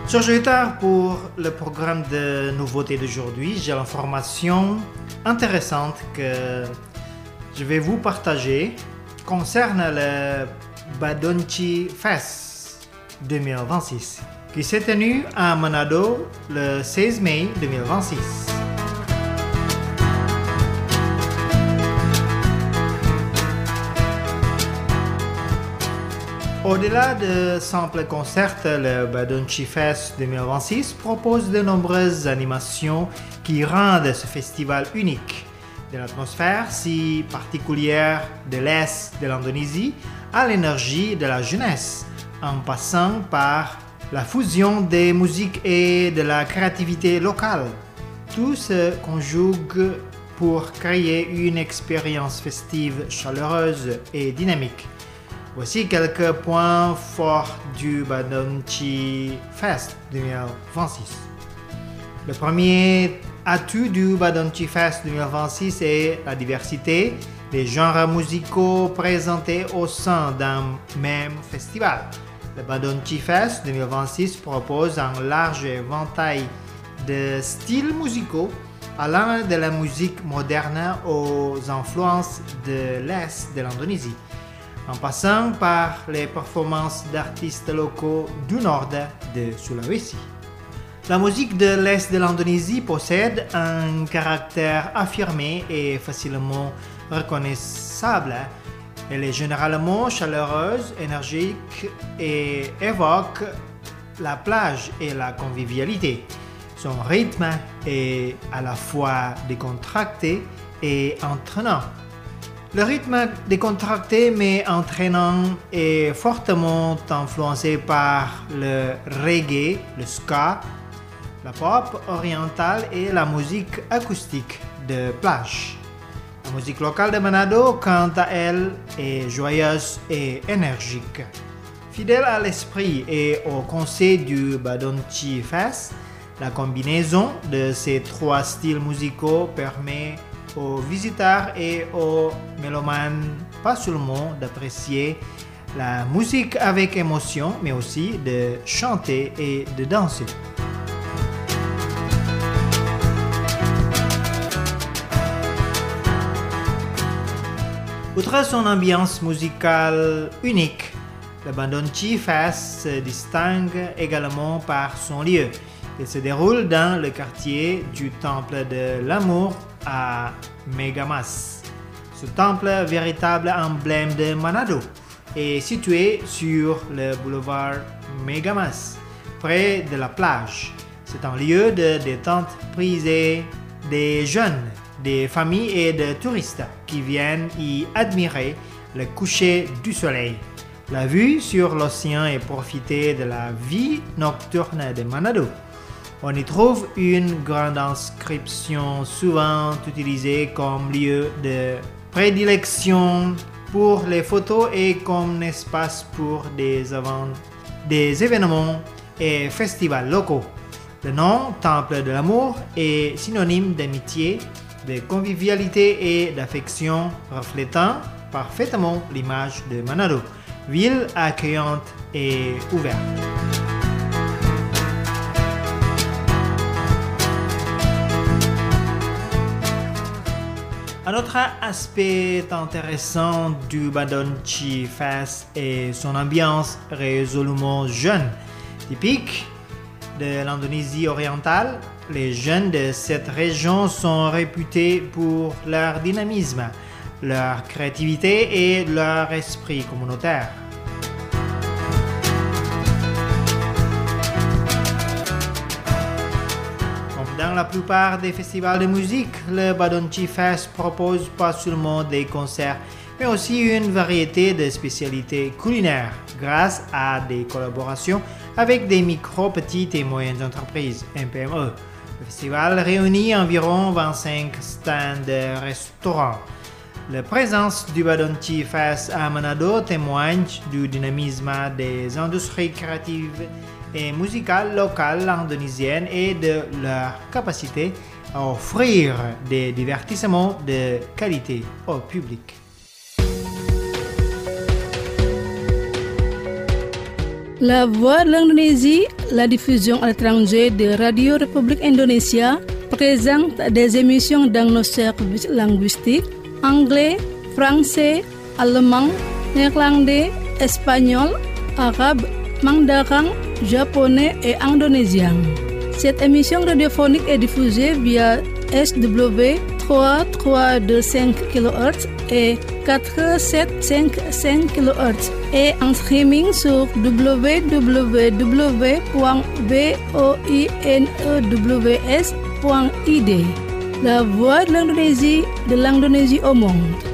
Sur Tard pour le programme de nouveautés d'aujourd'hui, j'ai l'information intéressante que je vais vous partager concerne le Badonchi Fest 2026 qui s'est tenu à Manado le 16 mai 2026. Au-delà de simples concerts, le Badonchi Fest 2026 propose de nombreuses animations qui rendent ce festival unique. De l'atmosphère si particulière de l'Est de l'Indonésie à l'énergie de la jeunesse, en passant par la fusion des musiques et de la créativité locale. Tout se conjugue pour créer une expérience festive chaleureuse et dynamique. Voici quelques points forts du Badonchi Fest 2026. Le premier atout du Badonchi Fest 2026 est la diversité des genres musicaux présentés au sein d'un même festival. Le Badonchi Fest 2026 propose un large éventail de styles musicaux allant de la musique moderne aux influences de l'Est de l'Indonésie, en passant par les performances d'artistes locaux du nord de Sulawesi. La musique de l'Est de l'Indonésie possède un caractère affirmé et facilement reconnaissable. Elle est généralement chaleureuse, énergique et évoque la plage et la convivialité. Son rythme est à la fois décontracté et entraînant. Le rythme décontracté mais entraînant est fortement influencé par le reggae, le ska, la pop orientale et la musique acoustique de plage. La musique locale de Manado, quant à elle, est joyeuse et énergique. Fidèle à l'esprit et au concept du Badonchi Fest, la combinaison de ces trois styles musicaux permet aux visiteurs et aux mélomanes pas seulement d'apprécier la musique avec émotion, mais aussi de chanter et de danser. Outre son ambiance musicale unique, le Badonchi Fest se distingue également par son lieu. Il se déroule dans le quartier du Temple de l'Amour à Megamas. Ce temple, véritable emblème de Manado, est situé sur le boulevard Megamas, près de la plage. C'est un lieu de détente prisé des jeunes, des familles et des touristes qui viennent y admirer le coucher du soleil. La vue sur l'océan et profiter de la vie nocturne de Manado. On y trouve une grande inscription souvent utilisée comme lieu de prédilection pour les photos et comme espace pour des événements et festivals locaux. Le nom Temple de l'Amour est synonyme d'amitié, de convivialité et d'affection, reflétant parfaitement l'image de Manado, ville accueillante et ouverte. Un autre aspect intéressant du Badonchi Fest est son ambiance résolument jeune. Typique de l'Indonésie orientale, les jeunes de cette région sont réputés pour leur dynamisme, leur créativité et leur esprit communautaire. Dans la plupart des festivals de musique, le Badonchi Fest propose pas seulement des concerts, mais aussi une variété de spécialités culinaires grâce à des collaborations avec des micro, petites et moyennes entreprises, MPME. Le festival réunit environ 25 stands de restaurants. La présence du Badonchi Fest à Manado témoigne du dynamisme des industries créatives et musicales locales indonésiennes et de leur capacité à offrir des divertissements de qualité au public. La Voix de l'Indonésie, la diffusion à l'étranger de Radio République Indonésia, présente des émissions dans nos services linguistiques anglais, français, allemand, néerlandais, espagnol, arabe, mandarin, japonais et indonésien. Cette émission radiophonique est diffusée via SW 3325 kHz et 4755 kHz et en streaming sur www.voinews.id. La Voix de l'Indonésie au monde.